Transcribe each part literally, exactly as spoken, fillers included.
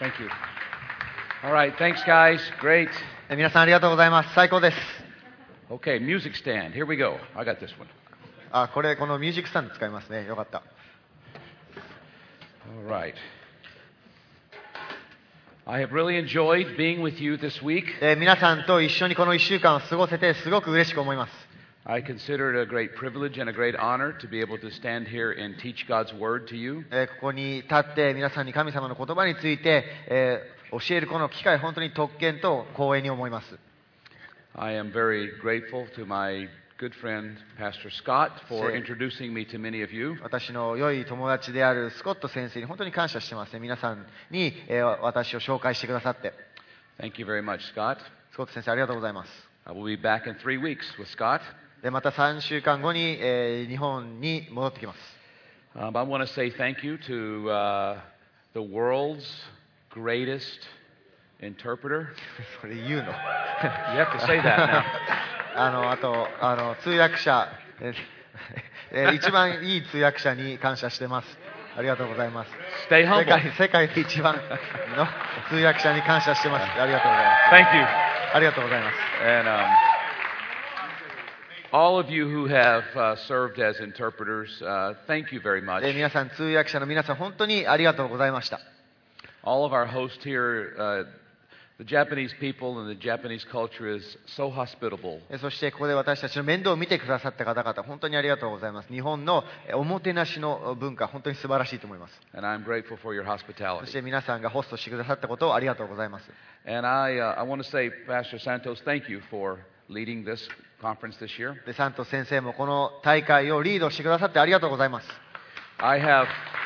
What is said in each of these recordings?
Thank you. All right, thanks, guys. Great. 皆さんありがとうございます。最高です。 Okay, music stand. Here we go. I got this one. あ、これこのミュージックスタンド使いますね。よかった。 All right. I have really enjoyed being with you this week. えー、皆さんと一緒にこのいっしゅうかんを過ごせてすごく嬉しく思います。 I consider it a great privilege and a great honor to be able to stand here and teach God's Word to you. えー、ここに立って皆さんに神様の言葉について、えー、教えるこの機会、本当に特権と光栄に思います。 I am very grateful to my good friend Pastor Scott for introducing me to many of you. 私の良い友達であるスコット先生に本当に感謝してますね。皆さんに、えー、私を紹介してくださって。 Thank you very much, Scott. スコット先生ありがとうございます。 I will be back in three weeks with Scott. でまたさんしゅうかんごに、えー、日本に戻ってきます。 Um, I want to say thank you to、uh, the world's greatest interpreter. それ言うの You have to say that now. あのあとあの通訳者、えー、一番いい通訳者に感謝してます。ありがとうございます。 Stay humble. 世界世界で一番の通訳者に感謝してます。ありがとうございます。 Thank you. ありがとうございます。 And um, all of you who have uh, served as interpreters, uh, thank you very much. えー、皆さん通訳者の皆さん本当にありがとうございました。 All of our hosts here, uh, the Japanese people and the Japanese culture is so hospitable. そしてここで私たちの面倒を見てくださった方々、本当にありがとうございます。日本のおもてなしの文化、本当に素晴らしいと思います。 And I'm grateful for your そ hospitality. して皆さんがホストしてくださったことをありがとうございます。 And I, uh, I want to say, Pastor Santos, thank you for leading this conference this year. で、サントス先生もこの大会をリードしてくださってありがとうございます。 I have...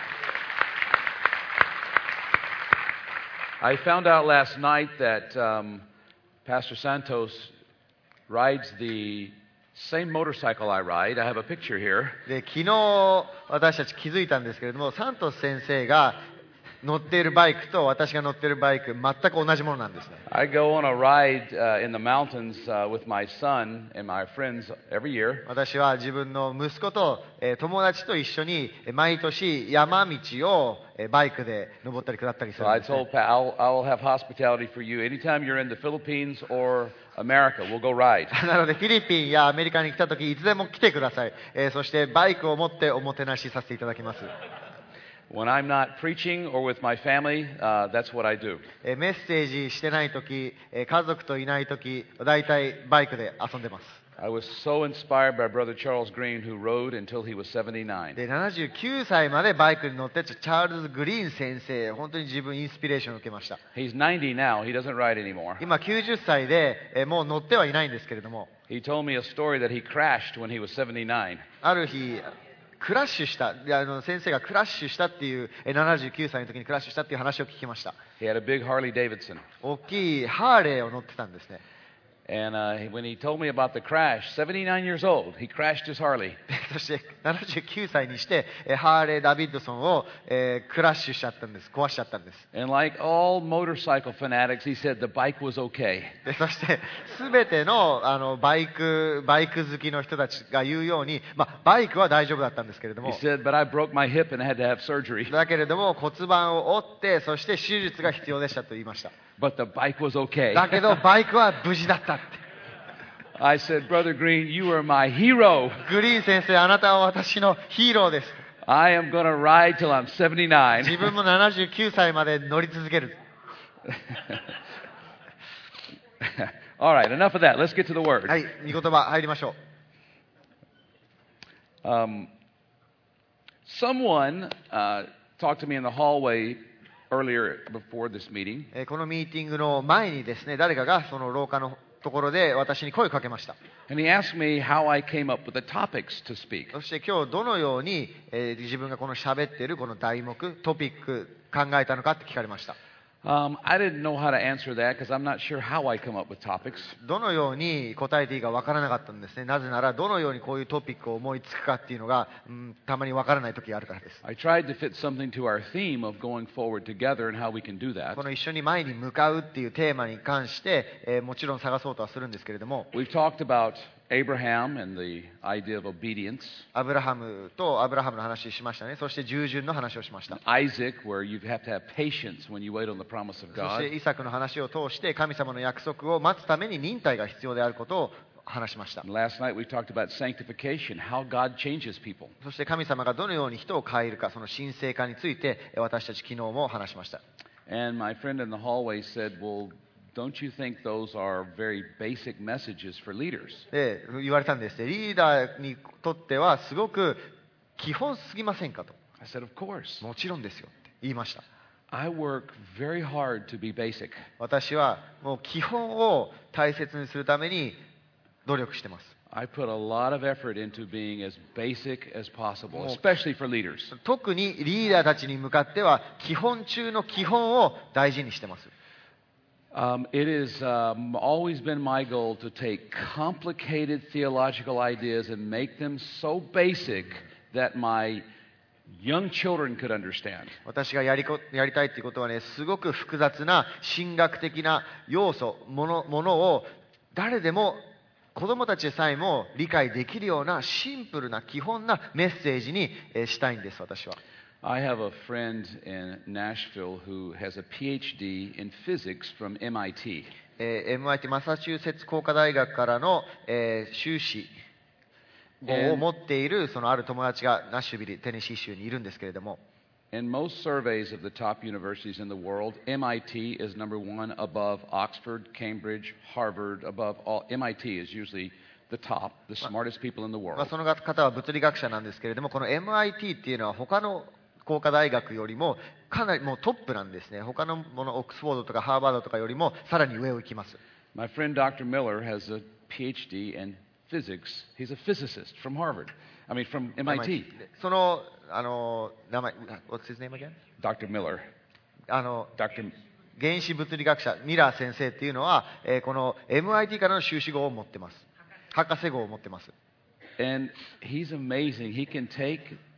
I found out last night that um, Pastor Santos rides the same motorcycle I ride. I have a picture here. で、昨日私たち気づいたんですけれども、サントス先生が乗っているバイクと私が乗っているバイク、全く同じものなんですね。 I go on a ride、uh, in the mountains、uh, with my son and my friends every year. 私は自分の息子と、えー、友達と一緒に毎年山道を、えー、バイクで登ったり下ったりす So るん I ですね。 told Pa, I'll, I'll have hospitality for you. Anytime you're in the Philippines or America, we'll go ride. なのでフィリピンやアメリカに来た時いつでも来てください。えー、そしてバイクを持っておもてなしさせていただきます。 When I'm not preaching or with my family, uh, that's what I do. えー、メッセージしてない時、えー、家族といない時、だいたいバイクで遊んでます。 I was so inspired by Brother Charles Green, who rode until he was seventy-nine. で、ななじゅうきゅうさいまでバイクに乗ってチャールズ・グリーン先生、本当に自分インスピレーションを受けました。 He's ninety now. He doesn't ride anymore. 今きゅうじゅっさいで、えー、もう乗ってはいないんですけれども、 He told me a story that he crashed when he was seventy-nine. ある日クラッシュした、あの先生がクラッシュしたっていう、ななじゅうきゅうさいの時にクラッシュしたっていう話を聞きました。 He had a big Harley Davidson. 大きいハーレーを乗ってたんですね。 And uh, when he told me about the crash, seventy-nine years old, he crashed his Harley. そしてななじゅうきゅうさいにしてハーレー・ダビッドソンを、えー、クラッシュしちゃったんです。壊しちゃったんです。 And like all motorcycle fanatics, he said the bike was okay. でそして全ての、あのバイクバイク好きの人たちが言うように、まあ、バイクは大丈夫だったんですけれど He も、 said, but I broke my hip and had to have surgery. だけれども骨盤を折ってそして手術が必要でしたと言いました。 But the bike was okay. だけどバイクは無事だったって。 I said, Brother Green, you are my hero. グリーン先生、あなたは私のヒーローです。 I am going to ride till I'm 自 seventy-nine. 分もななじゅうきゅうさいまで乗り続ける。 All right, enough of that. Let's get to the word. はい、御言葉入りましょう。 Um, someone uh, talked to me in the hallway earlier before this meeting. えーこのミーティングの前にですね、誰かがその廊下のところで私に声をかけました。 And he asked me how I came up with the topics to speak. そして今日どのように、えー自分がこの喋っているこの題目、トピック考えたのかって聞かれました。 Um, I didn't know how to answer that because I'm not sure how I come up with topics. どのように答えていいかわからなかったんですね。なぜならどのようにこういうトピックを思いつくかっていうのが、うん、たまにわからない時があるからです。 I tried to fit something to our theme of going forward together and how we can do that. この一緒に前に向かうっていうテーマに関して、えーもちろん探そうとはするんですけれども、 We've talked about Abraham and the idea of obedience. アブラハムとアブラハムの話しましたね。そして従順の話をしました。 Isaac, where you have to have patience when you wait on the promise of そし God. てイサクの話を通して神様の約束を待つために忍耐が必要であることを話しました。 And last night we talked about sanctification, how God changes people. そして神様がどのように人を変えるか、その神聖化について私たち昨日も話しました。 And my friend in the hallway said, well, don't you think those are very basic messages for leaders? で言われたんですね。リーダーにとってはすごく基本すぎませんかと。 I said, of course. もちろんですよって言いました。 I work very hard to be basic. 私はもう基本を大切にするために努力してます。 I put a lot of effort into being as basic as possible, especially for leaders. 特にリーダーたちに向かっては基本中の基本を大事にしてます。 Um, it has um, always been my goal to take complicated theological ideas and make them so basic that my young children could understand. 私がやりこやりたいということはね、すごく複雑な神学的な要素、もの、ものを誰でも子供たちでさえも理解できるようなシンプルな基本なメッセージにえーしたいんです、私は。 I have a friend in Nashville who has a P H D in physics from M I T. えー エムアイティー マサチューセッツ工科大学からの、えー修士号を持っているそのある友達がナッシュビル、テネシー州にいるんですけれども、 In most surveys of the top universities in the world, M I T is number one above Oxford, Cambridge, Harvard, above all. M I T is usually the top, the smartest people in the まあ、 world. その方は物理学者なんですけれども、この エムアイティー っていうのは他の工科大学よりもかなりもうトップなんですね。他のもの、オックスフォードとかハーバードとかよりもさらに上を行きます。 My friend Doctor Miller has a P H D in physics. He's a physicist from Harvard. I mean, from M I T. その、あの、名前、What's his name again? Doctor Miller. あの、 Doctor 原子物理学者、ミラー先生っていうのは、えーこの エムアイティー からの修士号を持ってます。博士号を持ってます。 And he's amazing. He can take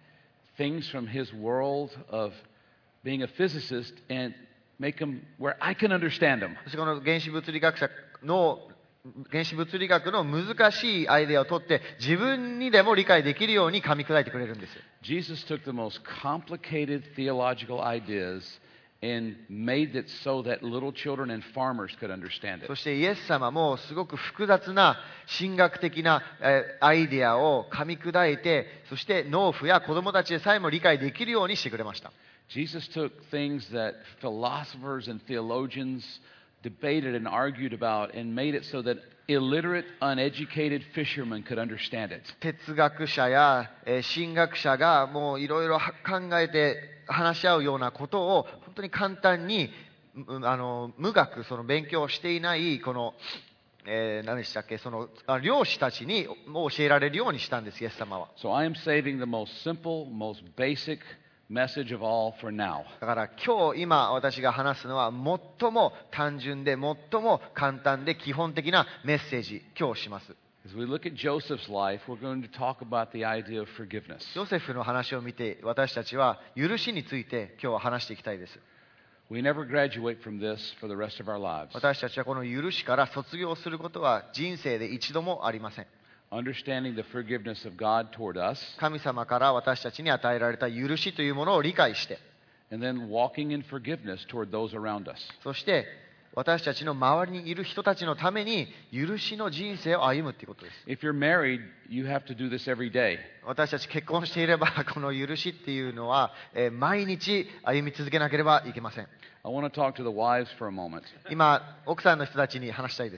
things from his world of being a physicist and make them where I can understand them. そしてこの原子物理学者の原子物理学の難しいアイデアを取って自分にでも理解できるように噛み砕いてくれるんです。 Jesus took the most complicated theological ideas and made it so that little children and farmers could understand it. そしてイエス様もすごく複雑な神学的なえーアイデアを噛み砕いて、そして農夫や子供たちでさえも理解できるようにしてくれました。 Jesus took things that philosophers and theologians debated and argued about and made it so that illiterate, uneducated fishermen could understand it. 哲学者やえー神学者がもういろいろ考えて話し合うようなことを本当に簡単にうあの無学、その勉強をしていないこの、えー何でしたっけ、そのあ漁師たちにも教えられるようにしたんです、イエス様は。 So I am saving the most simple, most basic message of all for now. だから今日今私が話すのは最も単純で最も簡単で基本的なメッセージ、今日します。 As we look at Joseph's life, we're going to talk about the idea of forgiveness. ヨセフの話を見て私たちは許しについて今日は話していきたいです。 We never graduate from this for the rest of our lives. 私たちはこの許しから卒業することは人生で一度もありません。 Understanding the forgiveness of God toward us, 神様から私たちに与えられた許しというものを理解して、 and then walking in forgiveness toward those around us. そして私たちの周りにいる人たちのために許しの人生を歩むということです。 If you're married, you have to do this every day. 私たち結婚していればこの許しっていうのは、えー毎日歩み続けなければいけません。 I want to talk to the wives for a moment. 今奥さんの人たちに話したいです。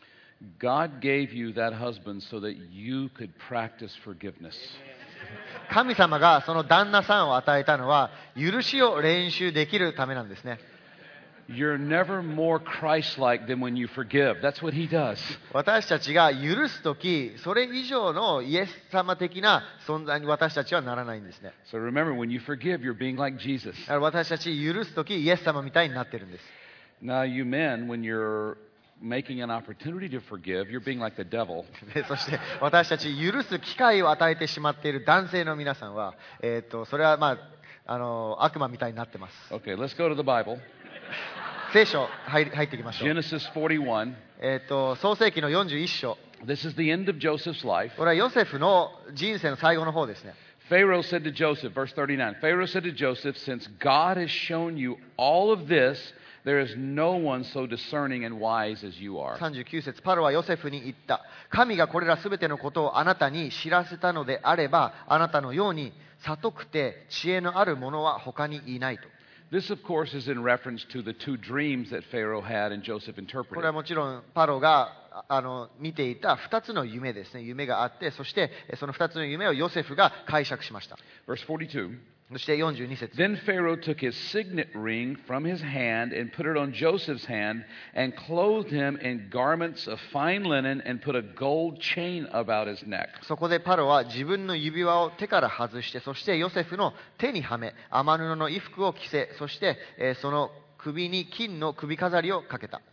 God gave you that husband so that you could practice forgiveness. 神様がその旦那さんを与えたのは許しを練習できるためなんですね。 You're never more Christ-like than when you forgive. That's what he does. 私たちが許すとき、それ以上のイエス様的な存在に私たちはならないんですね。 So remember, when you forgive, you're being like Jesus. だから私たち許すとき、イエス様みたいになってるんです。 Now, you men, when you're making an opportunity to forgive, you're being like the devil. でそして私たち許す機会を与えてしまっている男性の皆さんは、えー、とそれは、まあ、あの悪魔みたいになってます。 Okay, let's go to the Bible. 聖書入り入っていきましょう。 Genesis forty-one. えー、と創世記のよんじゅういっ章、 This is the end of Joseph's life. これはヨセフの人生の最後の方ですね。 Pharaoh said to Joseph, verse thirty-nine, Pharaoh said to Joseph, since God has shown you all of this, there is no one so discerning and wise as you are. さんじゅうきゅう節、パロはヨセフに言った。神がこれらすべてのことをあなたに知らせたのであれば、あなたのように悟くて知恵のある者は他にいないと。 This, of course, is in reference to the two dreams that Pharaoh had and Joseph これは interpreted. もちろんパロがあの見ていたふたつの夢ですね。夢があって、そしてそのふたつの夢をヨセフが解釈しました。 Verse forty-two. そしてよんじゅうに節。 Then Pharaoh took his signet ring from his hand and put it on Joseph's hand and clothed him in garments of fine linen and put a gold chain about his neck. そこでパロは自分の指輪を手から外して、そしてヨセフの手にはめ、天布の衣服を着せ、そして、えーその首に金の首飾りをかけた。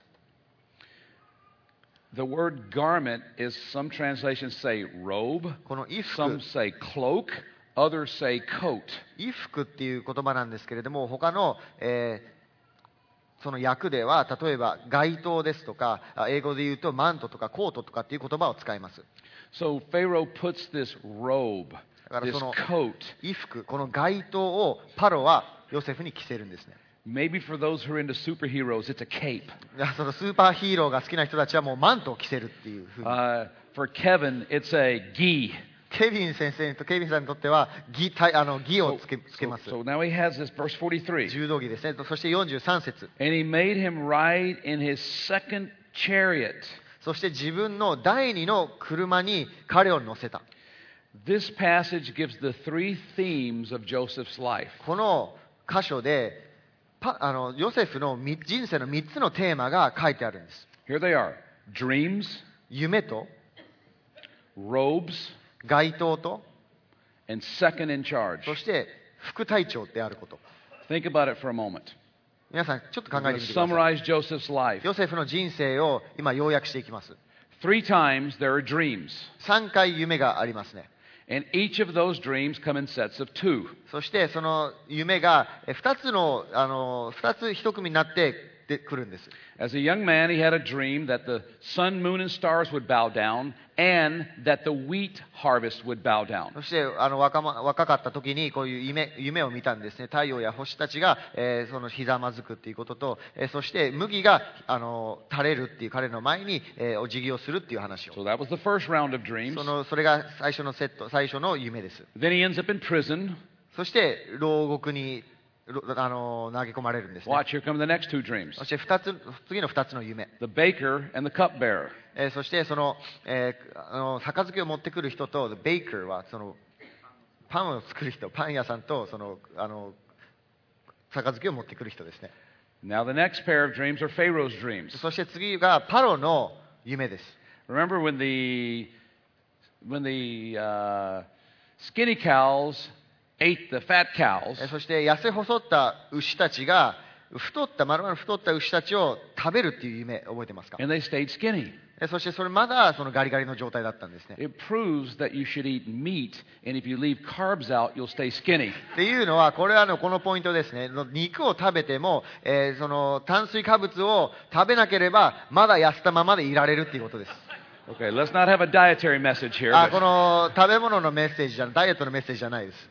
The word garment is, some translations say robe, この衣服、 some say cloak, others say coat. 衣服っていう言葉なんですけれども、他の、えーその訳では、例えば街灯ですとか、あ英語で言うとマントとかコートとかっていう言葉を使います。 So Pharaoh puts this robe, だから this その coat, 衣服、この街灯をパロはヨセフに着せるんですね。 maybe for those who are into superheroes, it's a cape. いやそのスーパーヒーローが好きな人たちはもうマントを着せるっていうふうに。 Uh, for Kevin, it's a gi. ケビン先生とケビンさんにとっては義たあの義をつけつけ So, ます。 so now he has this, verse forty-three. 柔道着ですね。そしてよんじゅうさん節。 And he made him ride in his second chariot. そして自分の第二の車に彼を乗せた。 This passage gives the three themes of Joseph's life. この箇所でパあのヨセフのみ人生のみっつのテーマが書いてあるんです。 Here they are: dreams, 夢と robes, 街灯と and second in charge. そして副隊長であること。 Think about it for a moment. 皆さんちょっと考 I'm えて going み to てください。 summarize Joseph's life. ヨセフの人生を今要約していきます。 Three times there are dreams, さんかい夢がありますね。 and each of those dreams come in sets of two. そしてその夢がふたつのあのふたつ一組になってでくるんです。 As a young man, he had a dream that the sun, moon, and stars would bow down, and that the wheat harvest would bow down. そしてあの若,、ま、若かった時にこういう夢夢を見たんですね。太陽や星たちが、えーそのひざまずくっていうことと、えーそして麦があの垂れるっていう彼の前に、えーお辞儀をするっていう話を。 So that was the first round of dreams. そのそれが最初のセット、最初の夢です。 Then he ends up in prison. そして牢獄にろあの投げ込まれるんですね。 Watch, here come the next two dreams. そして二つ次のふたつの夢。 The baker and the cupbearer. えーそしてその、えーあの杯を持ってくる人と the baker はそのパンを作る人、パン屋さんとそのあの杯を持ってくる人ですね。 Now the next pair of dreams are Pharaoh's dreams. そして次がパロの夢です。 Remember when the when the uh, skinny cows ate the fat え cows, ーそして痩せ細った牛たちが太った丸々太った牛たちを食べるっていう夢覚えてますか？ and they stayed skinny. えーそしてそれまだそのガリガリの状態だったんですね。 It proves that you should eat meat, and if you leave carbs out, you'll stay skinny. っていうのは、これはあのこのポイントですね。肉を食べても、えーその炭水化物を食べなければ、まだ痩せたままでいられるっていうことです。 Okay, let's not have a dietary message here. あ、 but- この食べ物のメッセージじゃ、ダイエットのメッセージじゃないです。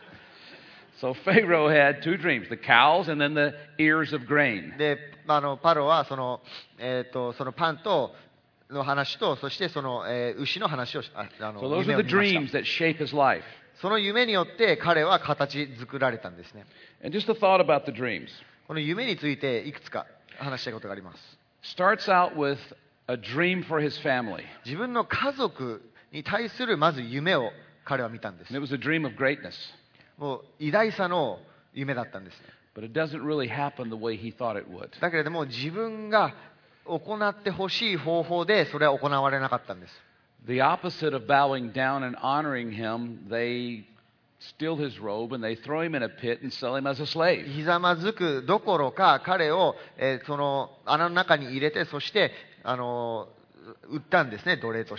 So Pharaoh had two dreams: the cows and then the ears of grain. で、あのパロはその、えー、とそのパンとの話と、そしてその、えー牛の話をしああの So those 夢 are を the 見まし dreams た。 that shape his life. その夢によって彼は形作られたんですね。 And just a thought about the dreams. この夢についていくつか話したいことがあります。 Starts out with a dream for his family. 自分の家族に対するまず夢を彼は見たんです And。it was a dream of greatness. もう偉大さの夢だったんですね。 But it doesn't really happen the way he thought it would. だけれども自分が行ってほしい方法でそれは行われなかったんです。 The opposite of bowing down and honoring him, they steal his robe and they throw him in a pit and sell him as a slave. ひざまずくどころか彼を、えーその穴の中に入れて、そしてあの売ったんですね、奴隷として。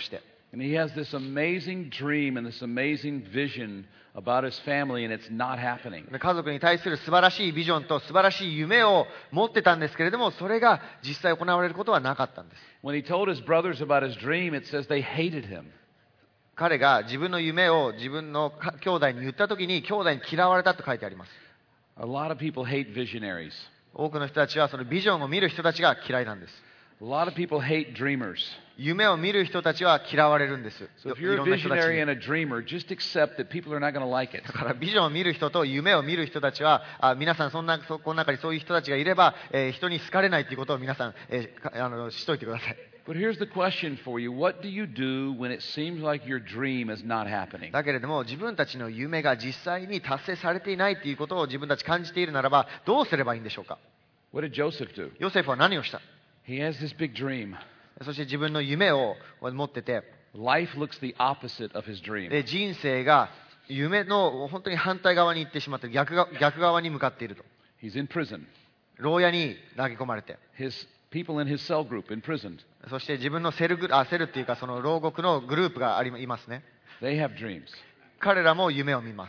And he has this amazing dream and this amazing vision about his family, and it's not happening. 家族に対する素晴らしいビジョンと素晴らしい夢を持ってたんですけれども、それが実際行われることはなかったんです。 When he told his brothers about his dream, it says they hated him. 彼が自分の夢を自分の兄弟に言ったときに、兄弟に嫌われたと書いてあります。 A lot of people hate visionaries. 多くの人たちはそのビジョンを見る人たちが嫌いなんです。 A lot of people hate dreamers. 夢を見る人たちは嫌われるんです。 So if い you're ろ a んな人たち visionary に。 and a dreamer, just accept that people are not going to like it. だからビジョンを見る人と夢を見る人たちは、あ皆さんそんな、そこの中にそういう人たちがいれば、えー人に好かれないということを皆さん、えーかあのしといてください。 But here's the question for you. What do you do when it seems like your dream is not happening? だけれども自分たちの夢が実際に達成されていないということを自分たち感じているならばどうすればいいんでしょうか。 What did Joseph do? ヨセフは何をした？ He has this big dream. そして自分の夢を持ってて、 Life looks the opposite of his dream. で人生が夢の本当に反対側に行ってしまって逆が逆側に向かっていると。 He's in prison. 牢屋に投げ込まれて、 His people in his cell group imprisoned. そして自分のセルグあセルっていうかその牢獄のグループがありいますね。 They have dreams. 彼らも夢を見ます。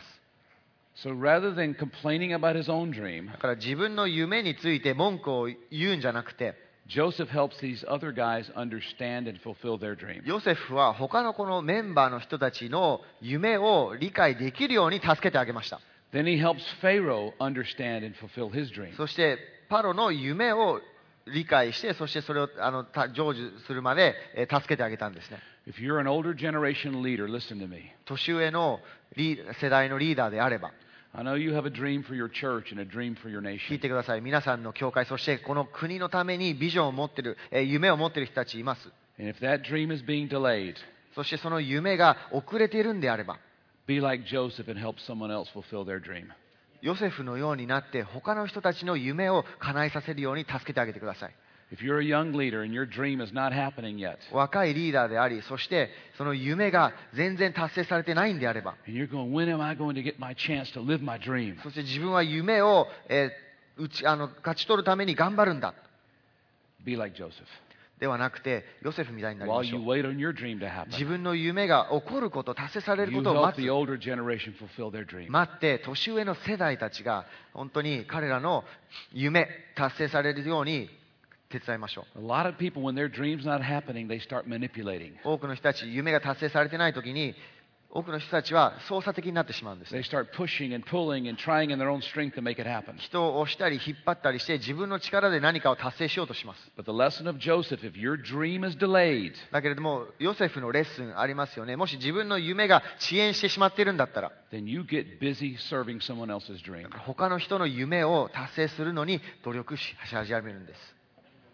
So rather than complaining about his own dream, だから自分の夢について文句を言うんじゃなくて、 Joseph helps these other guys understand and fulfill their dream. ヨセフは他のこのメンバーの人たちの夢を理解できるように助けてあげました。 Then he helps Pharaoh understand and fulfill his dream. そしてパロの夢を理解して、そしてそれをあのた成就するまで、えー助けてあげたんですね。 If you're an older generation leader, listen to me. 年上のリー世代のリーダーであれば I know you have a dream for your church and a dream for your 聞い nation. てください。皆さんの教会、そしてこの国のためにビジョンを持っている、えー夢を持っている人たちいます。 And if that dream is being delayed, そしてその夢が遅れているんであれば、 be like Joseph and help someone else fulfill their dream. ヨセフのようになって他の人たちの夢を叶えさせるように助けてあげてください。 If you're a young leader and your dream is not happening yet, 若いリーダーであり、そしてその夢が全然達成されてないんであれば、 and you're going, when am I going to get my chance to live my dream? そして自分は夢を、えーうちあの勝ち取るために頑張るんだ Be like Joseph. ではなくて、ヨセフみたいになり While まし you ょう。 wait on your dream to 自 happen, 分の夢が起こること、達成される you ことを help 待 the つ。 older generation fulfill their dream. 待って、年上の世代たちが本当に彼らの夢、達成されるように手伝いましょう。 A lot of people, when their dream's not happening, they start manipulating. 多くの人たち、夢が達成されてないときに、多くの人たちは操作的になってしまうんですね。 They start pushing and pulling and trying in their own strength to make it happen. 人を押したり引っ張ったりして自分の力で何かを達成しようとします。 But the lesson of Joseph, if your dream is delayed, だけれどもヨセフのレッスンありますよね。もし自分の夢が遅延してしまっているんだったら、 then you get busy serving someone else's dream. 他の人の夢を達成するのに努力し始めるんです。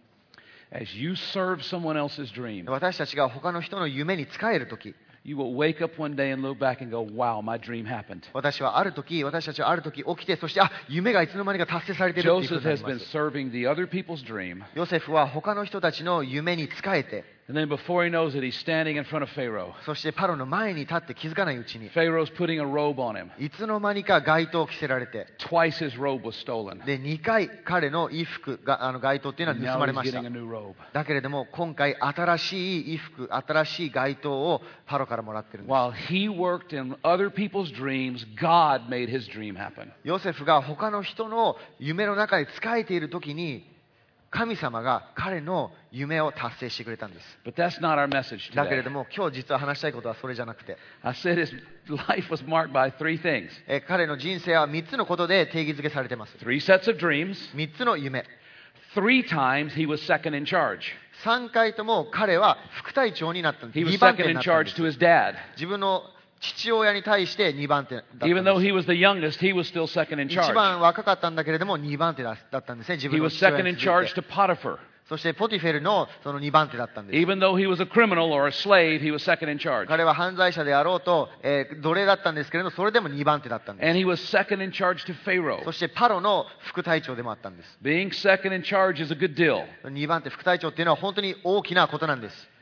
As you serve someone else's dream, 私たちが他の人の夢に仕えるとき、 you will wake up one day and look back and go, wow, my dream happened. 私はあるとき、私たちはあるとき起きて、そしてあ、夢がいつの間にか達成されているということ Joseph にな has りま been す。 serving the other people's dream, ヨセフは他の人たちの夢に仕えて、 and then before he knows it, he's standing in front of Pharaoh. そしてパロの前に立って気づかないうちに、 Pharaoh's putting a robe on him. いつの間にか街灯を着せられて、 Twice his robe was stolen. でにかい彼の衣服があの街灯っていうの And は盗 now まれ he's ました。 getting a new robe. だけれども今回新しい衣服、新しい街灯をパロからもらってるんです。 While he worked in other people's dreams, God made his dream happen. ヨセフが他の人の夢の中で仕えている時に神様が彼の夢を達成してくれたんです。 But that's not our message だけれ today. ども今日実は話したいことはそれじゃなくて、 I said his life was marked by three things. え彼の人生はみっつのことで定義づけされています。 Three sets of dreams. みっつの夢。 Three times he was second in charge. さんかいとも彼は副隊長になったんです。 He was にばん手 second に in なったんで charge す。 to his dad. 自分の父親に対してにばん手だったん Even で though す。 he was the youngest, he was still second in 一 charge. 番若かったんだけれどもにばん手だったんですね。自 He 分の was 父親 second に in 続い charge て。 to Potiphar. そしてポティフェルのそのにばん手だったんです。 Even though he was a criminal or a slave, he was second in charge. 彼は犯罪者であろうと、えー奴隷だったんですけれども、それでもにばん手だったんで And he was second in charge to す。 Pharaoh. そしてパロの副隊長でもあったんです。 Being second in charge is a good deal. にばん手副隊長っていうのは本当に大きなことなんです。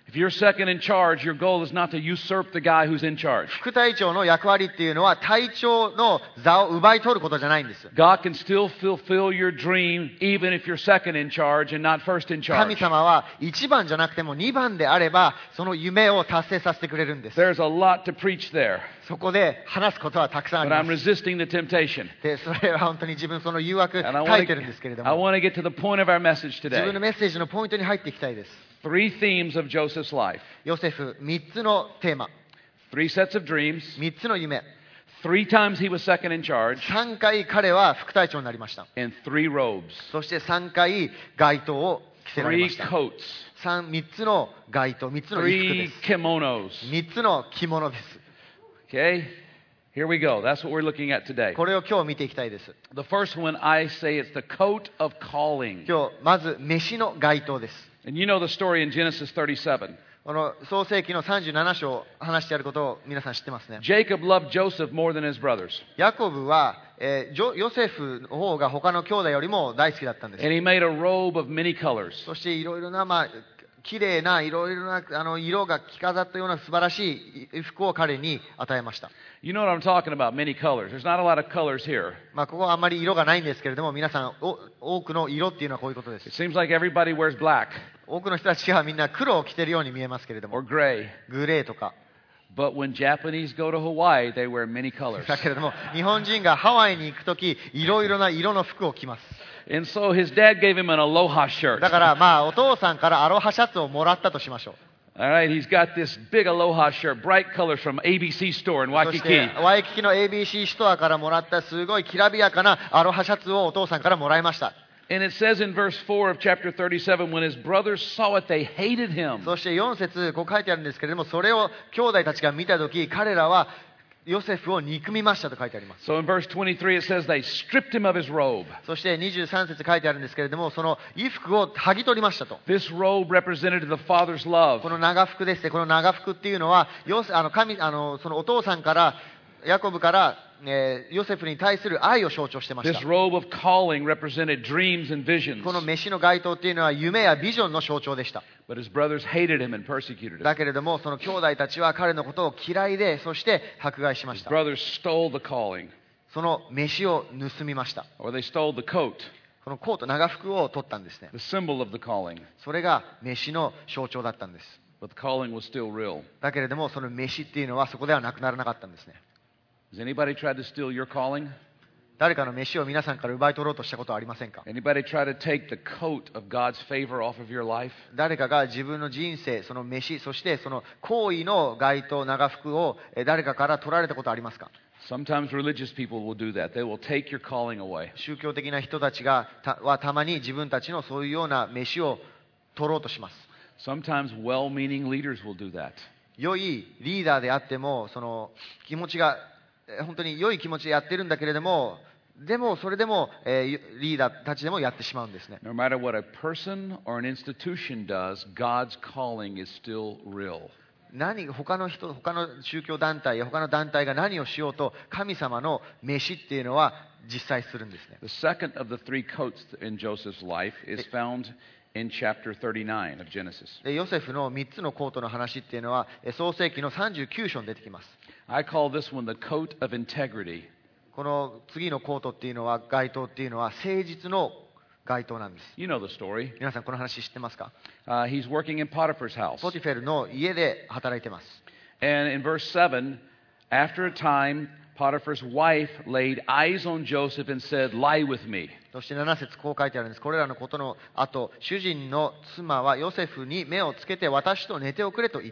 If you're second in charge, your goal is not to usurp the guy who's in charge. 副隊長の役割っていうのは隊長の座を奪い取ることじゃないんです。 God can still fulfill your dream even if you're second in charge and not first in 神 charge. 様はいちばんじゃなくてもにばんであればその夢を達成させてくれるんです。 There's a lot to preach there, そこで話すことはたくさんあ but り I'm ます。 resisting the temptation. で、それは本当に自分その誘惑 And I 耐 want えてるんですけれ to, ど I も、 want to get to the point of our message 自分 today. のメッセージのポイントに入っていきたいです。 Three themes of Joseph's life. ヨセフみっつのテーマ、 Three sets of dreams. みっつの夢、 Three times he was second in charge. さんかい彼は副隊長になりました。 And three robes. そしてさんかい街灯を着せられま Three した。 coats. 三みっつの街灯、みっつの衣服 Three です。 kimonos. みっつの着物です。 Okay? Here we go. That's what we're looking at today. これを今日見ていきたいです。 The first one, I say it's the coat of calling. 今日まず飯の街灯です。 And you know the story in Genesis thirty-seven. この創世記のさんじゅうなな章を話してあることを皆さん知ってますね。 Jacob loved Joseph more than his brothers. ヤコブは、えージョヨセフの方が他の兄弟よりも大好きだったんです。 And he made a robe of many colors. そしていろいろな、まあ、綺麗ないろいろなあの色が着飾ったような素晴らしい服を彼に与えました。 You know what I'm talking about, many colors. There's not a lot of colors here. まあ、ここはあんまり色がないんですけれども、皆さんお多くの色っていうのはこういうことです。 It seems like everybody wears black 多くの人たちはみんな黒を着てるように見えますけれども、 or gray. グレーとか。 But when Japanese go to Hawaii, they wear many colors. だけれども、日本人がハワイに行くとき、いろいろな色の服を着ます。 And so his dad gave him an aloha shirt. だからまあお父さんからアロハシャツをもらったとしましょう。 All right, he's got this big aloha shirt, bright colors from A B C store in そして Waikiki. ワイキキの エービーシー ストアからもらったすごいきらびやかなアロハシャツをお父さんからもらいました。 And it says in verse four of chapter thirty-seven, when his brothers saw it, they hated him. そしてよん節こう書いてあるんですけれども、それを兄弟たちが見たとき、彼らはヨセフを憎みましたと書いてあります。 So in verse twenty-three, it says they stripped him of his robe. そしてにじゅうさん節書いてあるんですけれども、その衣服を剥ぎ取りましたと。 This robe represented the father's love. この長服ですね。この長服っていうのは、ヨセあの神あのそのお父さんからヤコブから、えーヨセフに対する愛を象徴してまし This た。 robe of calling represented dreams and visions. この飯の街灯っていうのは夢やビジョンの象徴でした。 But his brothers hated him and persecuted him. だけれども、その兄弟たちは彼のことを嫌いで、そして迫害しまし His た。 brothers stole the calling, その飯を盗みました。 or they stole the coat, このコート、長服を取ったんですね。 the symbol of the calling. それが飯の象徴だったんです。 But the calling was still real. だけれども、その飯っていうのはそこではなくならなかったんですね。 Has anybody tried to steal your calling? 誰かの飯を皆さんから奪い取ろうとしたことはありませんか？ Anybody try to take the coat of God's favor off of your life? 誰かが自分の人生、その飯、そしてその行為の街灯、長服をえ誰かから取られたことはありますか？ Sometimes religious people will do that. They will take your calling away. 宗教的な人たちがたはたまに自分たちのそういうような飯を取ろうとします。 Sometimes well-meaning leaders will do that. 良いリーダーであっても、その気持ちがえ本当に良い気持ちでやってるんだけれども、でもそれでも、えーリーダーたちでもやってしまうんですね。 No matter what a person or an institution does, God's calling is still real. 何他の人、他の宗教団体や他の団体が何をしようと、神様の飯っていうのは実際するんですね。 The second of the three coats in Joseph's life is found in chapter thirty-nine of Genesis. でヨセフのみっつのコートの話っていうのは、え創世記のさんじゅうきゅう章に出てきます。 I call this one the coat of integrity. この次のコートっていうのは、街灯っていうのは誠実の街灯なんです。 You know the story. 皆さんこの話知ってますか？ Uh, he's working in Potiphar's house. ポティフェルの家で働いてます。 And in verse seven, after a time, Potiphar's wife laid eyes on Joseph and said, "Lie with me." そしてなな節こう書いてあるんです。これらのことの後、主人の妻はヨセフに目をつけて私と寝ておくれと言った。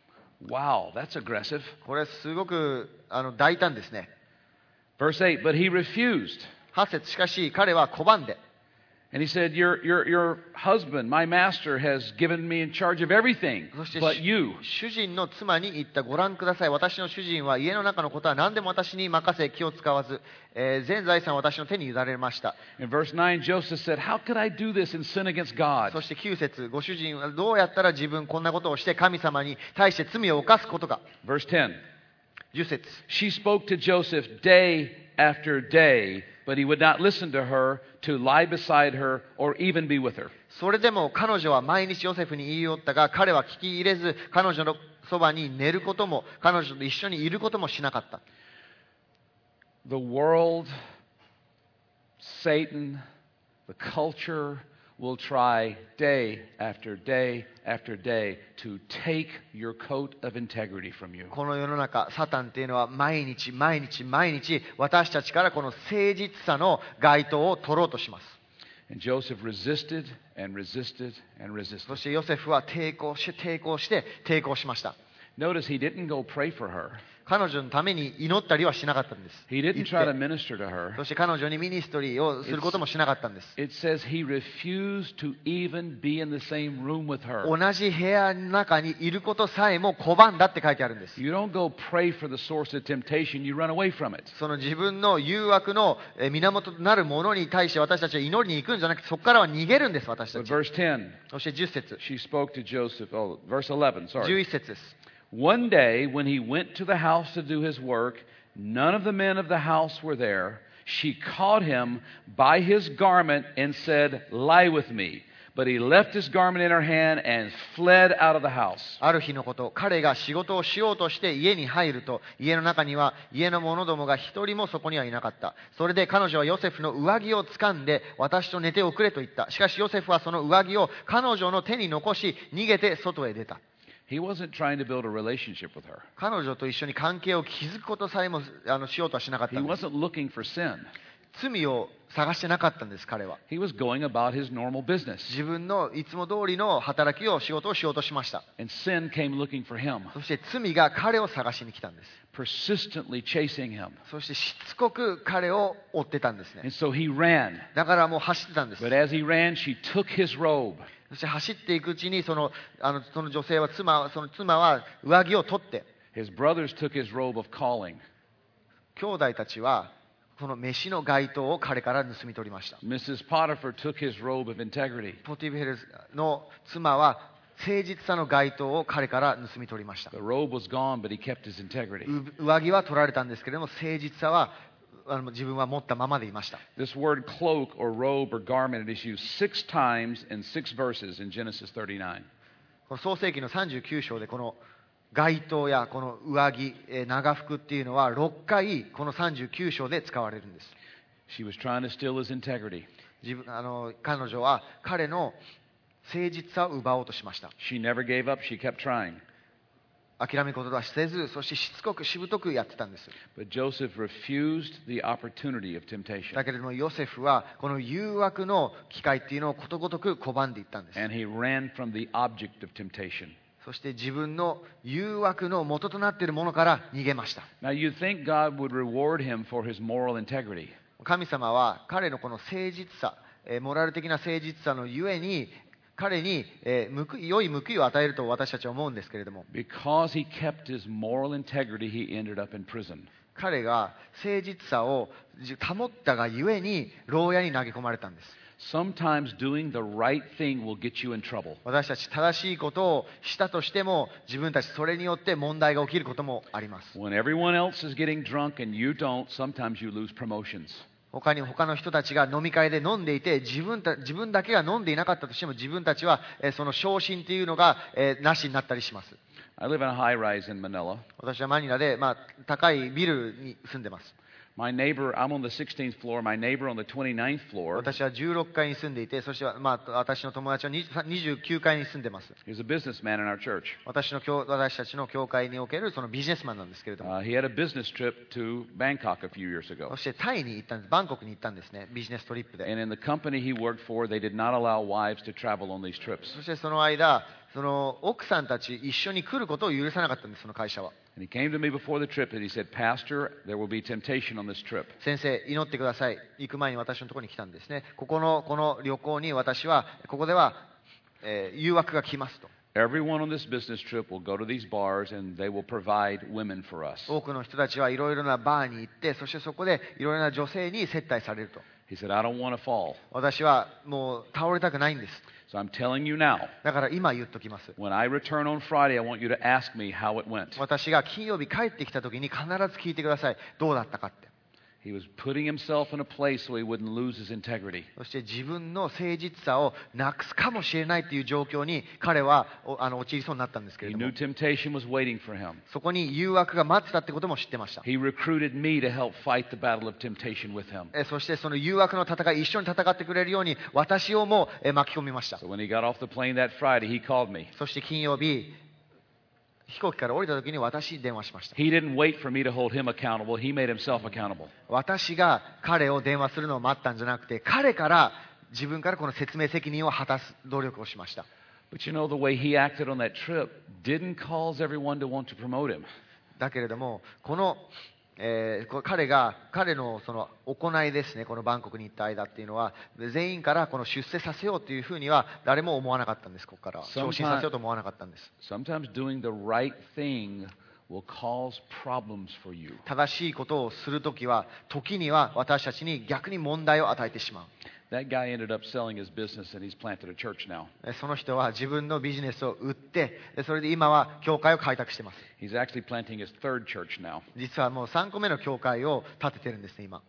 Wow, that's aggressive. これすごくあの大胆ですね。 Verse eight, but he refused. はち節しかし彼は拒んで、 And he said, your, your, your husband, my master, has given me in charge of everything そして but you. 主人の妻に言った。ご覧ください。私の主人は家の中のことは何でも私に任せ、気を使わず、えー全財産を私の手に委ねました。 In verse nine, Joseph said, how could I do this and sin against God? そしてきゅう節、ご主人はどうやったら自分こんなことをして神様に対して罪を犯すことか。 Verse ten, じゅう節、 she spoke to Joseph day after day, but he would not listen to her to lie beside her or even be with her. それでも彼女は毎日ヨセフに言い寄ったが、彼は聞き入れず、彼女のそばに寝ることも、彼女と一緒にいることもしなかった。 The world, Satan, the culture will try day after day after day to take your coat of integrity from you. この世の中、サタンっていうのは毎日毎日毎日私たちからこの誠実さの街灯を取ろうとします。 And Joseph resisted and resisted and そ resisted. してヨセフは抵抗して抵抗して抵抗しました。 Notice he didn't go pray for her. 彼女のために祈ったりはしなかったんです。 He didn't try to minister to her. そして彼女にミニストリーをすることもしなかったんです。 It says he refused to even be in the same room with her. 同じ部屋の中にいることさえも拒んだって書いてあるんです。 You don't go pray for the source of temptation, you run away from it. その自分の誘惑のえー源となるものに対して私たちは祈りに行くんじゃなくて、そこからは逃げるんです、私た But ち。 verse ten, そしてじゅっ節、 she spoke to Joseph. Oh, verse eleven, じゅう sorry. いち節です。 One day, when he went to the house to do his work, none of the men of the house were there. She caught him by his garment and said, "Lie with me." But he left his garment in her hand and fled out of the house. ある日のこと、彼が仕事をしようとして家に入ると、家の中には家の者どもが一人もそこにはいなかった。それで彼女はヨセフの上着を掴んで、私と寝ておくれと言った。しかしヨセフはその上着を彼女の手に残し、逃げて外へ出た。 He wasn't trying to build a relationship with her. 彼女と一緒に関係を築くことさえもあのしようとはしなかった He んです。 wasn't looking for sin. 罪を探してなかったんです、彼は。 He was going about his normal business. 自分のいつも通りの働きを、仕事をしようとしました。 And sin came looking for him, そして罪が彼を探しに来たんです。 persistently chasing him. そしてしつこく彼を追ってたんですね。 And so he ran. だからもう走ってたんです。 But as he ran, she took his robe. そして走っていくうちにその、あのその女性は妻、その妻は上着を取って、 His brothers took his robe of calling. 兄弟たちはこの飯の街灯を彼から盗み取りました。 Missus Potiphar took his robe of integrity. ポティフェルの妻は誠実さの街灯を彼から盗み取りました。 The robe was gone, but he kept his integrity. う上着は取られたんですけれども、誠実さはあの自分は持ったままでいました。 This word cloak or robe or garment is used six times in six verses in Genesis thirty-nine. この創世記のさんじゅうきゅう章でこの街灯やこの上着、えー長服っていうのはろっかいこのさんじゅうきゅう章で使われるんです。 She was trying to steal his integrity. 自分あの彼女は彼の誠実さを奪おうとしました。 She never gave up. She kept trying. 諦めることはせず、そしてしつこくしぶとくやってたんです。 But Joseph refused the opportunity of temptation. だけれどもヨセフはこの誘惑の機会っていうのをことごとく拒んでいったんです。 And he ran from the object of temptation. そして自分の誘惑の元となっているものから逃げました。 Now, you'd think God would reward him for his moral integrity. 神様は彼のこの誠実さ、えーモラル的な誠実さのゆえに彼に、えー報い良い報いを与えると私たちは思うんですけれども、 Because he kept his moral integrity, he ended up in prison. 彼が誠実さを保ったがゆえに牢屋に投げ込まれたんです。 Sometimes doing the right thing will get you in trouble. 私たち正しいことをしたとしても自分たちそれによって問題が起きることもあります。 When everyone else is getting drunk and you don't, sometimes you lose promotions. 他に他の人たちが飲み会で飲んでいて自分た自分だけが飲んでいなかったとしても自分たちは、えーその昇進というのが、えーなしになったりします。 I live in a high rise in Manila. 私はマニラで、まあ、高いビルに住んでます。 My neighbor, I'm on the sixteenth floor. My neighbor on the twenty-ninth floor 私はじゅうろっかいに住んでいて、そして、まあ、私の友達はにじゅうきゅうかいに住んでます。 is a businessman in our church. 私の教私たちの教会におけるそのビジネスマンなんですけれども、 Uh, he had a business trip to Bangkok a few years ago. そしてタイに行ったんです。バンコクに行ったんですね、ビジネストリップで。 And in the company he worked for, they did not allow wives to travel on these trips. そしてその間、その奥さんたち一緒に来ることを許さなかったんです、その会社は。 And he came to me before the trip and he said, Pastor, there will be temptation on this trip. 先生、祈ってください。行く前に私のところに来たんですね。ここのこの旅行に私は、ここでは、えー誘惑が来ますと。 Everyone on this business trip will go to these bars and they will provide women for us. 多くの人たちはいろいろなバーに行って、そしてそこでいろいろな女性に接待されると。 He said, I don't want to fall. 私はもう倒れたくないんです。 So I'm telling you now, だから今言っときます。 when I return on Friday, I want you to ask me how it went. 私が金曜日帰ってきた時に必ず聞いてください。どうだったかって。 He was putting himself in a place so he wouldn't lose his integrity. そして自分の誠実さをなくすかもしれないという状況に彼はおあの陥りそうになったんですけれ He ども、 knew temptation was waiting for him. そこに誘惑が待ってたってことも知ってました。 He recruited me to help fight the battle of temptation with him. えそしてその誘惑の戦い、一緒に戦ってくれるように私をもえ巻き込みました。 So when he got off the plane that Friday, he called me. そして金曜日、飛行機から降りた時に私に電話しました。 He didn't wait for me to hold him accountable. He made himself accountable. 私が彼を電話するのを待ったんじゃなくて、彼から自分からこの説明責任を果たす努力をしました。 But you know, the way he acted on that trip didn't cause everyone to want to promote him. だけれども、この、えーこ彼が彼のその行いですね、このバンコクに行った間っていうのは、全員からこの出世させようというふうには誰も思わなかったんです。ここからは昇進させようと思わなかったんです。 Sometimes doing the right thing will cause problems for you. 正しいことをするときは、時には私たちに逆に問題を与えてしまう。 That guy ended up selling his business and he's planted a church now. その人は自分のビジネスを売って、それで今は教会を開拓しています。 He's actually planting his third church now. 実はもうさんこめの教会を建ててるんですね、今。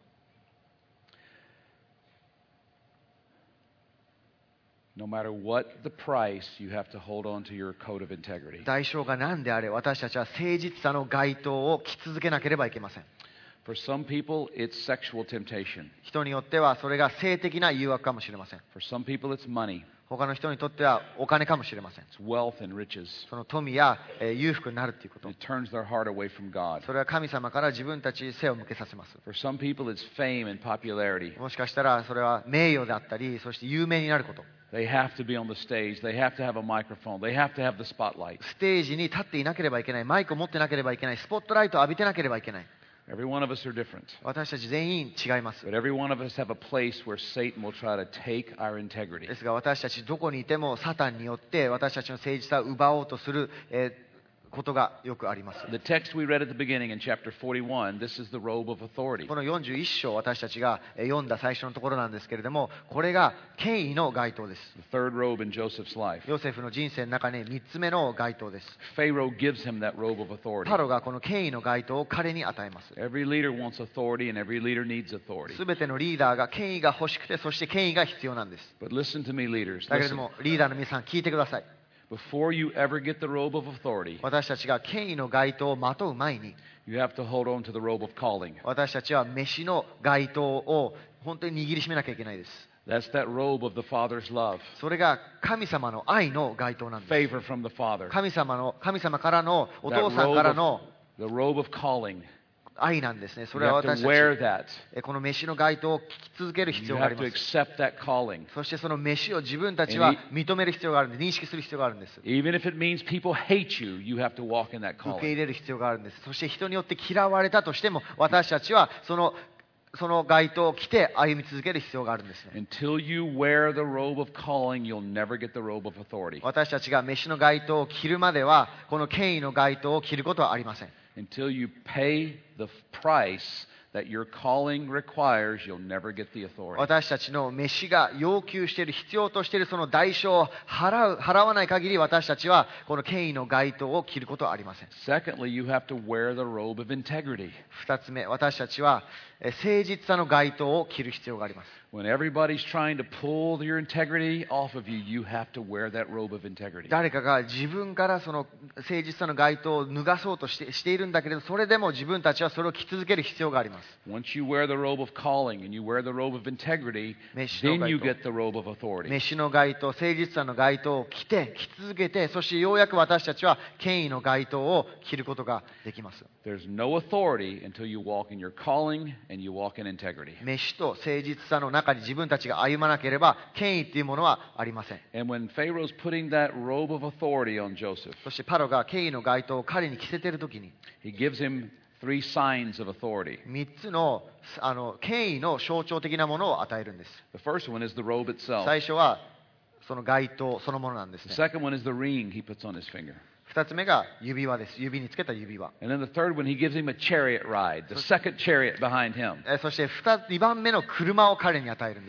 No matter what the price, you have to hold on to your code of integrity. 代償が何であれ、私たちは誠実さの街灯を着続けなければいけません。 For some people, it's sexual temptation. 人によってはそれが性的な誘惑かもしれません。 For some people, it's money. 他の人にとってはお金かもしれません。 It's wealth and riches. その富や、えー裕福になるということ。 It turns their heart away from God. それは神様から自分たちに背を向けさせます。 For some people, it's fame and popularity. もしかしたらそれは名誉であったり、そして有名になること。 They have to be on the stage. They have to have a microphone. They have to have the spotlight. ステージに立っていなければいけない、マイクを持ってなければいけない、スポットライトを浴びてなければいけない。 Every one of us are different. 私たち全員違います。 But every one of us have a place where Satan will try to take our integrity. ですが私たちどこにいてもサタンによって私たちの誠実さを奪おうとする、えーことがよくあります。 The text we read at the beginning in chapter forty-one, this is the robe of authority. このよんじゅういっ章私たちがえー読んだ最初のところなんですけれども、これが権威の街灯です。 The third robe in Joseph's life. ヨセフの人生の中にみっつめの街灯です。 Pharaoh gives him that robe of authority. パロがこの権威の街灯を彼に与えます。 Every leader wants authority and every leader needs authority. すべてのリーダーが権威が欲しくて、そして権威が必要なんです。 But listen to me, leaders. だけれど Listen. もリーダーの皆さん聞いてください。 Before you ever get the robe of authority, 私たちが権威の街灯をまとう前に、 you have to hold on to the robe of calling. 私たちは飯の街灯を本当に握りしめなきゃいけないです。 That's that robe of the Father's love. それが神様の愛の街灯なんです。 Favor from the Father. 神様の神様からのお That 父さんから robe の of, the robe of calling. 愛なんですね。そ You れは have 私 to た wear ち that. えこの飯の街灯を聞き続ける必 You 要があり have ま to す。 accept that calling. そしてその飯を自分たちは認める必要があるんで、認識する必要があるんです。 Even if it means people hate you, you have to walk in that 受け入 calling. れる必要があるんです。そして人によって嫌われたとしても、私たちはそのその街灯を着て歩み続ける必要があるんですね。 Until you wear the robe of calling, you'll never get the robe of authority. 私たちが飯の街灯を着るまでは、この権威の街灯を着ることはありません。 Until you pay the price that your calling requires, you'll never get the authority. 私たちの飯が要求している、必要としているその代償を払う、払わない限り私たちはこの権威の街灯を着ることはありません。 Secondly, you have to wear the robe of integrity. 二つ目、私たちはえ誠実さの街灯を着る必要があります。 When everybody's trying to pull your integrity off of you, you have to wear that robe of integrity. 誰かが自分からその誠実さの街灯を脱がそうとして、しているんだけれど、それでも自分たちはそれを着続ける必要があります。 Once you wear the robe of calling and you wear the robe of integrity, 飯の then you 街 get the robe of 灯 authority. 飯の街灯、誠実さの街灯を着て、着続けて、そしてようやく私たちは権威の街灯を着ることができます。 There's no authority until you walk in your calling and you walk in integrity. 飯と誠実さの中に自分たちが歩まなければ権威というものはありません。 And when Pharaoh's putting that robe of authority on Joseph, そしてパロが権威の街灯を彼に着せているときに、 he gives him three signs of authority. 三つの、あの権威の象徴的なものを与えるんです。 The first one is the robe itself. 最初はその街灯そのものなんです The ね。 second one is the ring he puts on his finger. 二つ目が指輪です。指につけた指輪。 And then the third one, he gives him a chariot ride, the second chariot behind him. えそして二二番目の車を彼に与えるんです。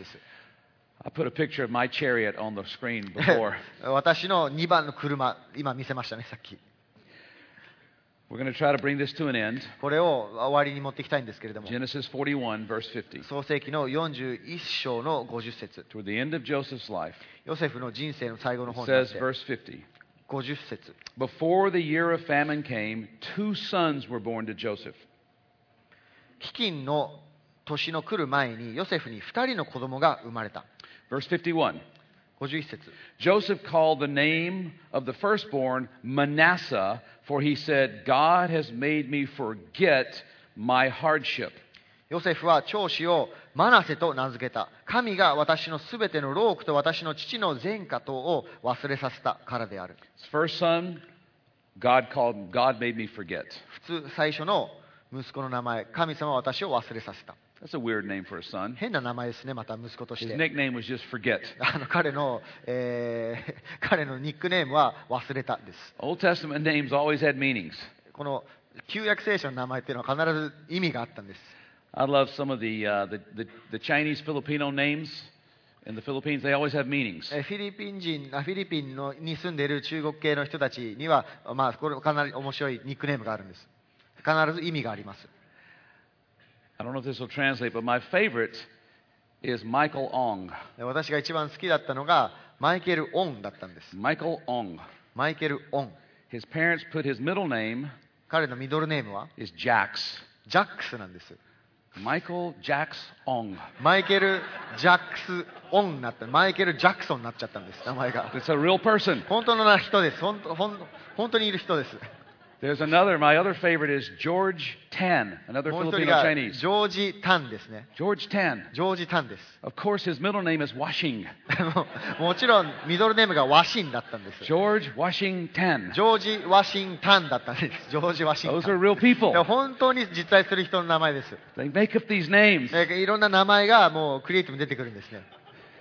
I put a picture of my chariot on the screen before. 私のにばんの車、今見せましたね、さっき。 We're going to try to bring this to an end. これを終わりに持っていきたいんですけれども、 Genesis forty-one, verse fifty. 創世記のよんじゅういっ章のごじゅっ節、 Toward the end of Joseph's life, ヨセフの人生の最後の it 方になっ says, て verse fifty, ごじゅっ節、 Before the year of famine came, two sons were born to Joseph. 飢饉の年の来る前にヨセフにふたりの子供が生まれた。 Verse fifty-one, ごじゅういっ節、 Joseph called the name of the firstborn Manasseh, for he said, God has made me forget my hardship. ヨセフは長子をマナセと名付けた。神が私のすべての労苦と私の父の前科等を忘れさせたからである。 His first son, God called, God made me forget. 普通最初の息子の名前、神様は私を忘れさせた。 That's a weird name for a son. 変な名前ですね、また息子とし His て。 nickname was just forget. あの彼の、えー彼のニックネームは忘れたです。 Old Testament names always had meanings. この旧約聖書の名前っていうのは必ず意味があったんです。 I love some of the, uh, the, the, the Chinese Filipino names in the Philippines. They always have meanings. えーフィリピン人、あフィリピンのに住んでいる中国系の人たちには、まあ、これかなり面白いニックネームがあるんです。必ず意味があります。 I don't know if this will translate, but my favorite is Michael Ong. で私が一番好きだったのがマイケル・オンだったんです。 Michael Ong. マイケル・オン。 His parents put his middle name 彼のミドルネームは is Jax. ジャックスなんです。 Michael Jax Ong. マイケル・ジャックス・オンになった。マイケル・ジャクソンになっちゃったんです、名前が。 It's a real person. 本当の人です。本当、本本当にいる人です。 There's another, my other favorite is George Tan, another もう一人 Filipino が Chinese. ジョージ・タンですね。 George Tan. ジョージ・タンです。 Of course, his middle name is Washing. もうもちろんミドルネームがワシンだったんです。ジ George Washing Tan. ョージ・ワシンタンだったんです。ジョージ・ワシン Those タ are ン。 real people. で本当に実在する人の名前です。 They make up these names. えいろんな名前がもうクリエイティブに出てくるんですね。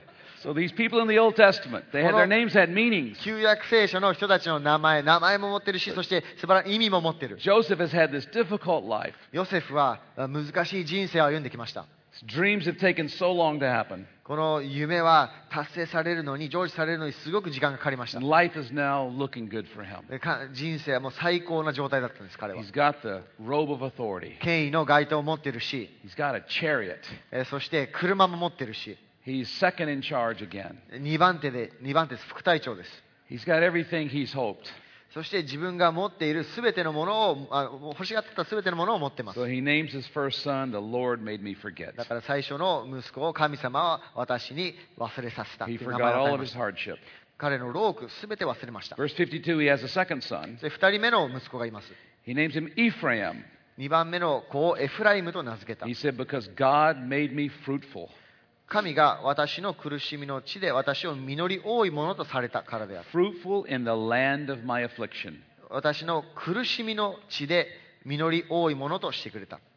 So these people in the Old Testament, they had, their names had meanings. 旧約聖書の人たちの名前、名前も持ってるし、そして素晴らしい意味も持ってる。 Joseph has had this difficult life. ヨセフはあ難しい人生を歩んできました。 His dreams have taken so long to happen. この夢は達成されるのに、成就されるのにすごく時間がかかりました。 And life is now looking good for him. でか人生はもう最高な状態だったんです、彼は He's。got the robe of authority. 権威の街灯を持ってるし、 He's got a chariot. えーそして車も持ってるし、 He's second in charge again. にばん手で、にばん手です、副隊長です。 He's got everything he's hoped. そして自分が持っているすべてのものを、あ欲しがってたすべてのものを持ってます。 So he names his first son, The Lord made me forget. だから最初の息子を神様は私に忘れさせたとい He う名前 forgot を与 all え of ま his した。 hardship. 彼の労苦すべて忘れました。 Verse fifty-two, he has a second son. でふたりめの息子がいます。 He names him Ephraim. にばんめの子をエフライムと名付けた。 He said, Because God made me fruitful. 神が私の苦しみの地で私を実り多いものとされたからである。 Fruitful in the land of my affliction. 私の苦しみの地で実り多いものとしてくれた。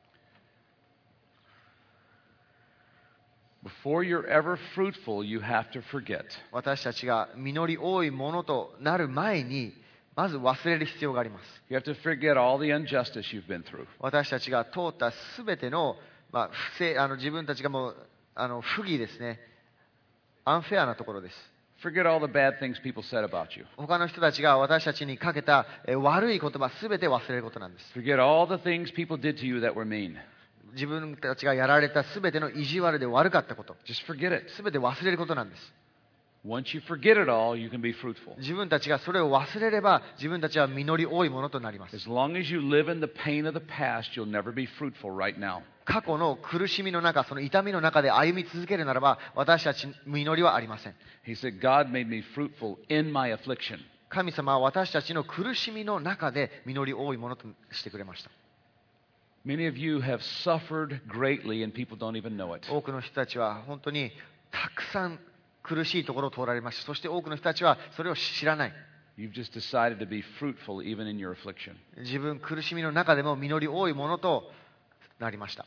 Before you're ever fruitful, you have to forget. 私たちが実り多いものとなる前に、まず忘れる必要があります。 You have to forget all the injustice you've been through. 私たちが通ったすべての、まあ、不正あの自分たちがもうあの不義ですね。アンフェアなところです。 Forget all the bad things people said about you. 他の人たちが私たちにかけたえ悪い言葉すべて忘れることなんです。 Forget all the things people did to you that were mean. 自分たちがやられたすべての意地悪で悪かったこと、 Just forget it. すべて忘れることなんです。 Once you forget it all, you can be fruitful. 自分たちがそれを忘れれば自分たちは実り多いものとなります。 As long as you live in the pain of the past, you'll never be fruitful right now. 過去の苦しみの中、その痛みの中で歩み続けるならば私たち実りはありません。 He said, God made me fruitful in my affliction. 神様は私たちの苦しみの中で実り多いものとしてくれました。 Many of you have suffered greatly and people don't even know it. 多くの人たちは本当にたくさん苦しいところを通られました。そして多くの人たちはそれを知らない。 You've just decided to be fruitful even in your affliction. 自分苦しみの中でも実り多いものとなりました。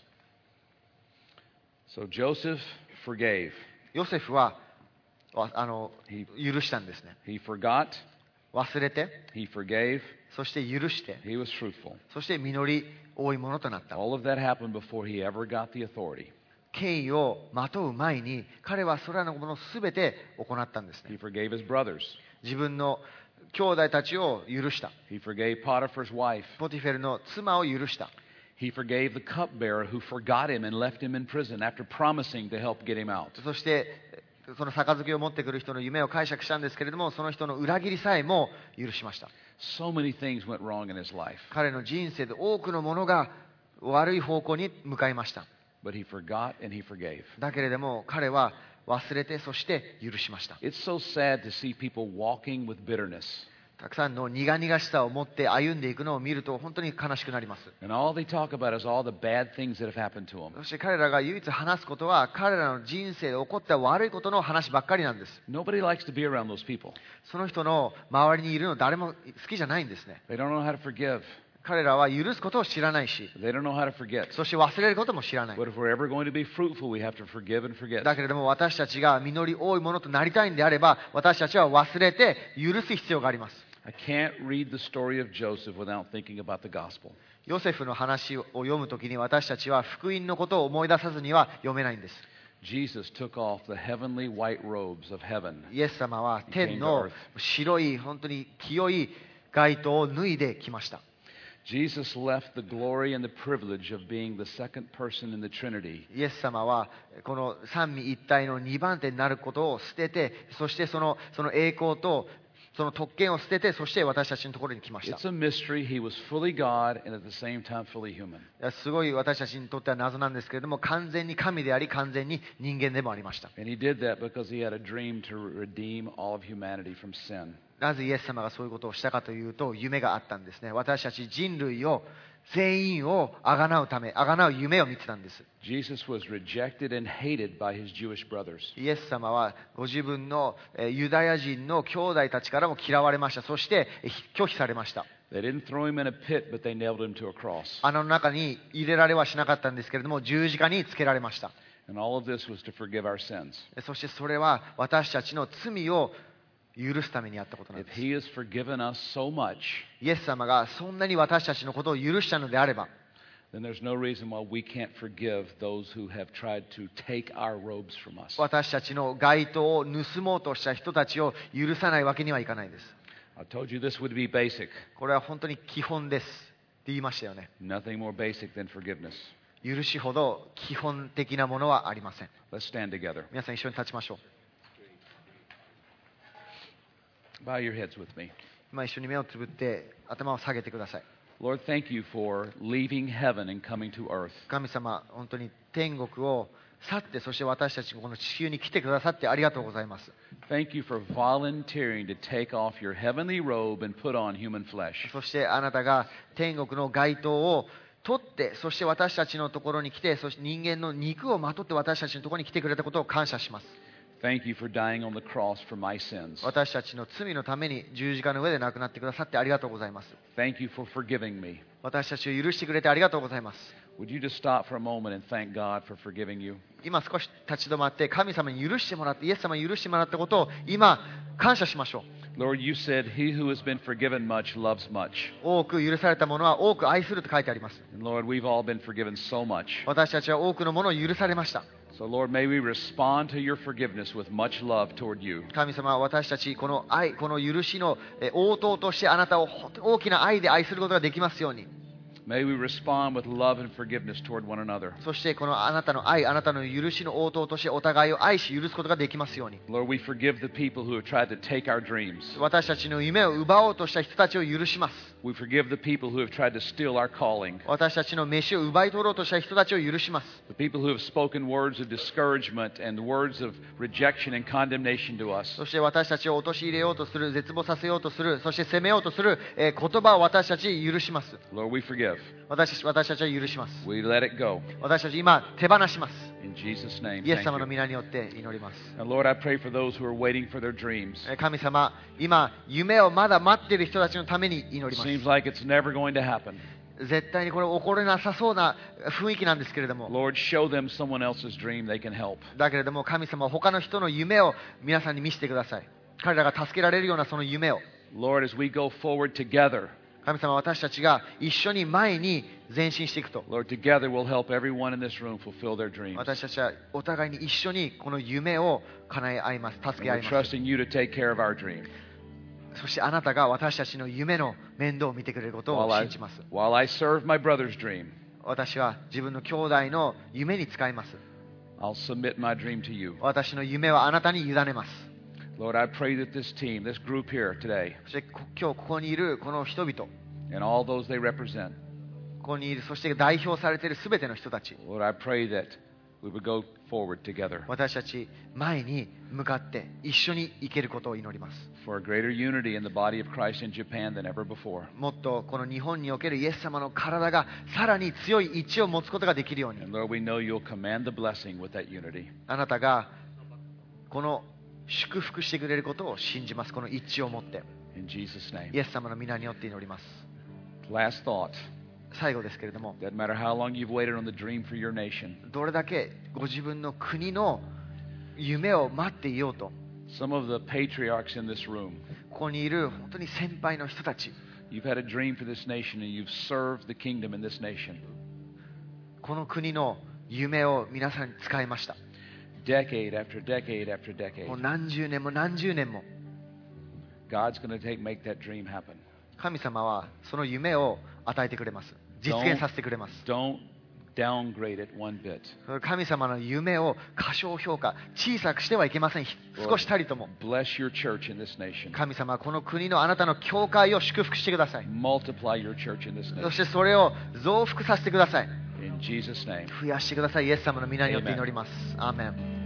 So Joseph forgave. ヨセフはわあの He, 許したんですね。 he forgot, 忘れて、 he forgave, そして許して、 he was fruitful. そして実り多いものとなった。 All of that happened before he ever got the authority. 権威をまとう前に彼はそれらのものすべて行ったんですね。 He forgave his brothers. 自分の兄弟たちを許した。 He forgave Potiphar's wife. ポティフェルの妻を許した。 He forgave the cupbearer who forgot him and left him in prison after promising to help get him out. そしてその杯を持ってくる人の夢を解釈したんですけれども、その人の裏切りさえも許しました。 So many things went wrong in his life, 彼の人生で多くのものが悪い方向に向かいました。 but he forgot and he forgave. だけれども彼は忘れて、そして許しました。 It's so sad to see people walking with bitterness. たくさんの苦々しさを持って歩んでいくのを見ると本当に悲しくなります。 And all they talk about is all the bad things that have happened to them. そして彼らが唯一話すことは彼らの人生で起こった悪いことの話ばっかりなんです。 Nobody likes to be around those people. その人の周りにいるの誰も好きじゃないんですね。 They don't know how to forgive. 彼らは許すことを知らないし、 They don't know how to forget. そして忘れることも知らない。 But if we're ever going to be fruitful, we have to forgive and forget. だけれども私たちが実り多いものとなりたいんであれば、私たちは忘れて許す必要があります。 I can't read the story of Joseph without thinking about the gospel. ヨセフの話を読むときに私たちは福音のことを思い出さずには読めないんです。 Jesus took off the heavenly white robes of heaven. イエス様は天の白い本当に清い街灯を脱いできました。 Jesus left the glory and the privilege of being the second person in the Trinity. イエス様はこの三位一体のにばん手になることを捨てて、そしてそのその栄光とその特権を捨てて、そして私たちのところに来ました。 It's a mystery. He was fully God and at the same time fully human. すごい私たちにとっては謎なんですけれども、完全に神であり完全に人間でもありました。 And he did that because he had a dream to redeem all of humanity from sin. なぜイエス様がそういうことをしたかというと、夢があったんですね。私たち人類を全員をあがなうため、あがなう夢を見てたんです。 Jesus was rejected and hated by his Jewish brothers. イエス様はご自分のえーユダヤ人の兄弟たちからも嫌われました。そしてえー拒否されました。 They didn't throw him in a pit, but they nailed him to a cross. 穴の中に入れられはしなかったんですけれども、十字架につけられました。 And all of this was to forgive our sins. そしてそれは私たちの罪を許すためにやったことなん If です。 he has forgiven us so much, イエス様がそんなに私たちのことを許したのであれば、 then there's no reason why we can't forgive those who have tried to take our robes from us. 私たちの街灯を盗もうとした人たちを許さないわけにはいかないです。 I told you this would be basic. これは本当に基本ですって言いましたよね。 Nothing more basic than forgiveness. 許しほど基本的なものはありません。 Let's stand together. 皆さん一緒に立ちましょう。 Bow your heads with me. 今一緒に目をつぶって頭を下げてください。 Lord, thank you for leaving heaven and coming to earth. 神様、本当に天国を去って、そして私たちこの地球に来てくださってありがとうございます。 Thank you for volunteering to take off your heavenly robe and put on human flesh. そしてあなたが天国の街灯を取って、そして私たちのところに来て、そして人間の肉をまとって私たちのところに来てくれたことを感謝します。 Thank you for dying on the cross for my sins. 私たちの罪のために十字架の上で亡くなってくださってありがとうございます。 Thank you for forgiving me. 私たちを許してくれてありがとうございます。 Would you just stop for a moment and thank God for forgiving you? 今少し立ち止まって神様に許してもらって、イエス様に許してもらったことを今感謝しましょう。 Lord, you said, He who has been forgiven much loves much. 多く許されたものは多く愛すると書いてあります。 And Lord, we've all been forgiven so much. 私たちは多くのものを許されました。 So, Lord, may we respond to your forgiveness with much love toward you. 神様は私たちこの愛、この許しのえ応答としてあなたを本当に大きな愛で愛することができますように。 May we respond with love and forgiveness toward one another. そしてこのあなたの愛、あなたの許しの応答としてお互いを愛し許すことができますように。 Lord, we forgive the people who have tried to take our dreams. 私たちの夢を奪おうとした人たちを許します。 We forgive the people who have tried to steal our calling. 私たちの飯を奪い取ろうとした人たちを許します。 The people who have spoken words of discouragement and words of rejection and condemnation to us. そして私たちを陥れようとする、絶望させようとする、そして責めようとする、えー言葉を私たち許します。 Lord, we forgive. 私たち私たちは許します。 We let it go. 私たち今手放します。 In Jesus' name, イエス thank 様の you. 皆によって祈ります。 And Lord, I pray for those who are waiting for their dreams. えー神様、今夢をまだ待っている人たちのために祈り It ます。 seems like it's never going to happen. 絶対にこれ起これなさそうな雰囲気なんですけれども、 Lord, show them someone else's dream they can help. だけれども神様は他の人の夢を皆さんに見せてください。彼らが助けられるようなその夢を。 Lord, as we go forward together, 神様は私たちが一緒に前に前進していくと。 Lord, together we'll help everyone in this room fulfill their dreams. 私たちはお互いに一緒にこの夢を叶え合います。助 And け合 we're います。 trusting you to take care of our dreams. そしてあなたが私たちの夢の面倒を見てくれることを While I, 信じます。 while I serve my brother's dream, 私は自分の兄弟の夢に使います。 I'll submit my dream to you. 私の夢はあなたに委ねます。 Lord, I pray that this team, this group here today, そしてこ今日ここにいるこの人々、 and all those they represent, ここにいる、そして代表されているすべての人たち、 Lord, I pray that we would go forward together 私たち前に向かって一緒に生きることを祈ります。 for a greater unity in the body of Christ in Japan than ever before. もっとこの日本におけるイエス様の体がさらに強い位置を持つことができるように、 And Lord, we know you'll command the blessing with that unity. あなたがこの祝福してくれることを信じます。この一致を持って In Jesus' イ name. エス様の皆によって祈ります。 Last thought. 最後ですけれども、 Doesn't matter how long you've waited on the dream for your nation. どれだけご自分の国の夢を待っていようと、 Some of the patriarchs in this room, ここにいる本当に先輩の人たち、 you've had a dream for this nation and you've served the kingdom in this nation. この国の夢を皆さんに使いました。 Decade after decade after decade. もう何十年も何十年も God's going to take make that dream happen. 神様はその夢を与えてくれます。実現させてくれます。 Don't downgrade it one bit. 神様の夢を過小評価、小さくしてはいけません。少したりとも。 Bless your church in this nation. 神様はこの国のあなたの教会を祝福してください。 Multiply your church in this そ nation. してそれを増幅させてください。 In Jesus' name. 増やしてください。イエス様の皆によって祈ります。アーメン。